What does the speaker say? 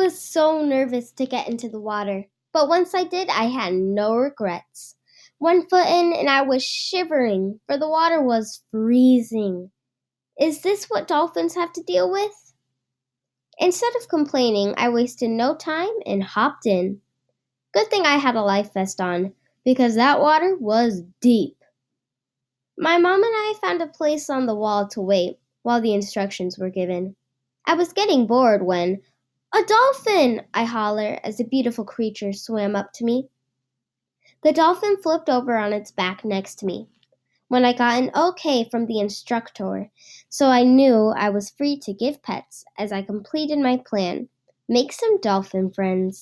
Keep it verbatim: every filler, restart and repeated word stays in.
was so nervous to get into the water, but once I did, I had no regrets. One foot in, and I was shivering, for the water was freezing. Is this what dolphins have to deal with? Instead of complaining, I wasted no time and hopped in. Good thing I had a life vest on, because that water was deep. My mom and I found a place on the wall to wait while the instructions were given. I was getting bored when, "A dolphin!" I hollered as a beautiful creature swam up to me. The dolphin flipped over on its back next to me when I got an okay from the instructor, so I knew I was free to give pets as I completed my plan. Make some dolphin friends.